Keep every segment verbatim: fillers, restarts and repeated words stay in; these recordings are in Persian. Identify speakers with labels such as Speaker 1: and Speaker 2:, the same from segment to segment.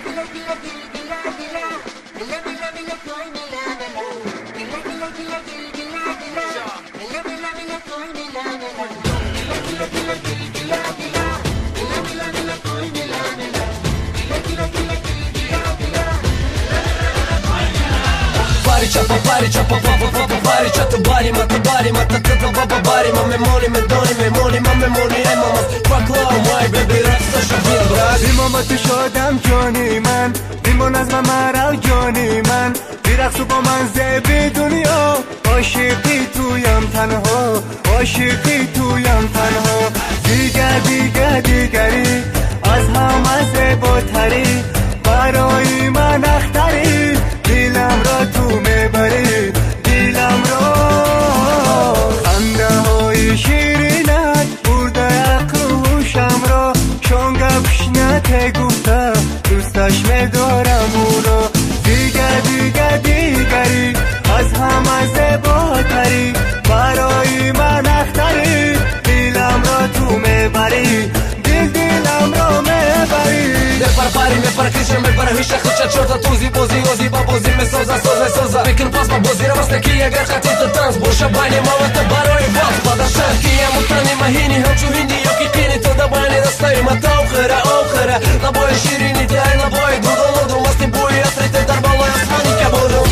Speaker 1: Parića pa parića pa pa pa pa pa parića tu barima tu barima ta ta ta pa pa barima me moli me doni me moli ma me moli ای ماما fuck love my baby رقصش بیل براد
Speaker 2: ماما تو شدم جانی من میمون از من مرا جانی من بیرقص با من زبی دنیا عاشقی تویم تنها عاشقی تویم تنها دیگر دیگر دیگری از همه زیباتری برای من اختری دیلم را تو میبری دیلم را خنده های شیرینت برده عقل و هوشم را چون گفشنت گفته دوستش میدارم او را دیگر دیگر دیگری از همه زیباتری برای من اختری دیلم را تو میبری دیل دیلم را میبری
Speaker 1: Para pari me para Krishna me para Hisha Khucha Chorta Tuzi Bozi Ozi Babozi me Soza Soza Soza Pekin pasma Bozi Ravasta ki agar khati to tanz Bosha bani mawata baroi bas Pada sharki ya mutani mahini Hamchu hindi yoki kini to da bani rastai Mata ukhara ukhara Naboy shirini dai naboy Dudu ludu masti bui Asrite darbalo asmani kabudu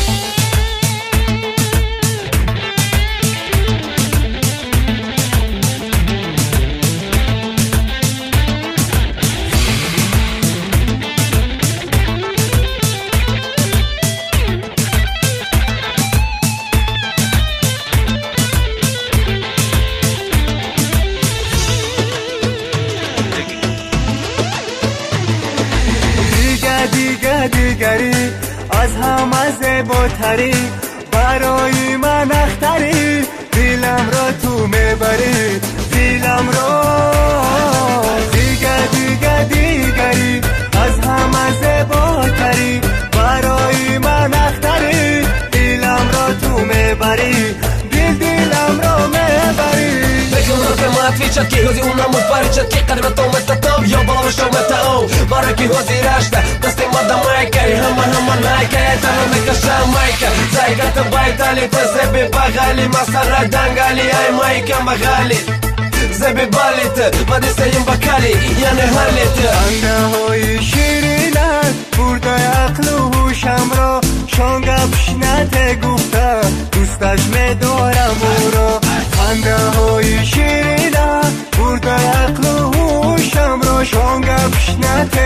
Speaker 2: دیگری از همه زیباتری برای من اختری دیلم را تو میبری دیلم را دیگر دیگر دیگری از همه زیباتری برای من اختری دیلم را تو میبری دیل دیلم را میبری
Speaker 1: Отвечат ки хози унаму паричат ки кариба то мета там Yo балава шо мета о Бара ки хози рашта Дасти мада майка И хама хама найка Ета ме мека ша майка Зайгата байтали Те зеби багали Масара дангали Ай майка магали Зеби балите Мади се им бакали Я не халите
Speaker 2: Анда های شیرینت برده عقل و هوشم را شان گفشنت گفته دوستش میدارم او را خنده های شیرینت برده عقل و هوشم را شان گفشنت